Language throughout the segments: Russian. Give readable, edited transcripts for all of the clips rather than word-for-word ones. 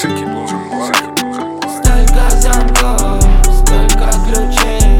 Музыки должен быть. Столько замков, столько ключей,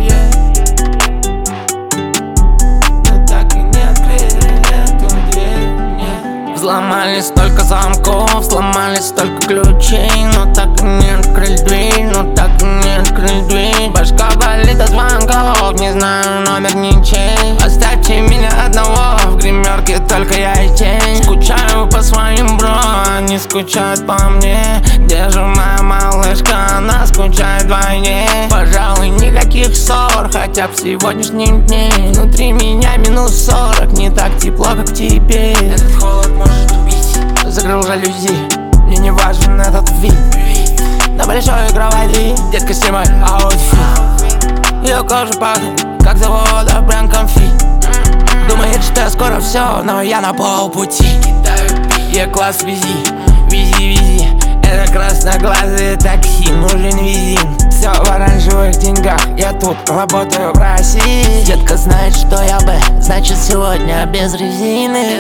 но так и не открыли эту дверь, нет. Взломали столько замков, сломали столько ключей, но так и не открыли дверь, но так и не открыли дверь. Башка болит от звонков, не знаю номер ничей. Оставьте меня одного, в гримерке только я и тень. Скучаю по своим бро, они скучают по мне. Где же моя малышка, она скучает вдвойне. Пожалуй, никаких ссор, хотя бы в сегодняшнем дне. Внутри меня минус 40, не так тепло, как в тебе. Этот холод может убить. Закрыл жалюзи, мне не важен этот вид. На большой кровати, детка, снимай аутфит. Ее кожа пахнет, как завода, бренд конфи. Думает, что скоро все, но я на полпути. Е-класс, вези, вези, вези. Это красноглазые такси, нужен визин. Все в оранжевых деньгах, я тут работаю в России. Детка знает, что я Б, значит сегодня без резины.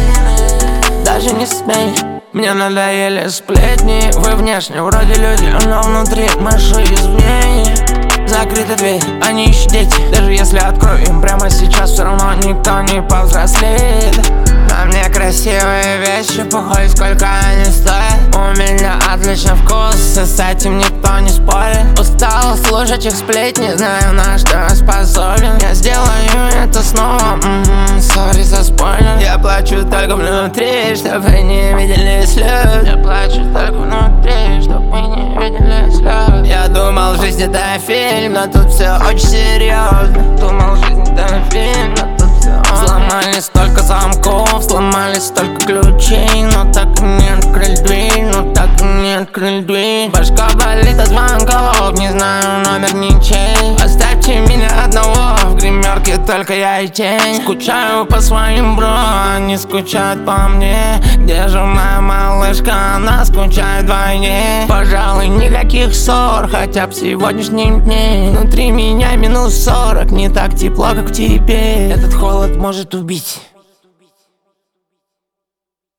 Даже не смей, мне надоели сплетни. Вы внешне вроде люди, но внутри маши извне. Закрыта дверь, они еще дети. Даже если открою им прямо сейчас, все равно никто не повзрослеет. На мне красивые вещи, похуй сколько они стоят. У меня отличный вкус, и с этим никто не спорит. Устал слушать их сплетни, знаю, на что я способен. Я сделаю это снова, сори за спойлер. Я плачу только внутри, чтобы не видели слез. Я плачу только внутри, чтобы не видели слез. Я думал, жизнь это фильм, но тут все очень серьезно. Думал, жизнь это фильм, но тут все. Сломали столько замков, сломали столько ключей, но так и не открыли дверь, но так и не открыли дверь. Башка болит от звонков, не знаю номер ничей. Оставьте меня одного, в гримерке только я и тень. Скучаю по своим бро, они скучают по мне. Где же моя малышка, она скучает вдвойне. Пожалуй, никаких ссор, хотя бы в сегодняшнем дне. Внутри меня минус 40, не так тепло, как в тебе. Этот холод может убить.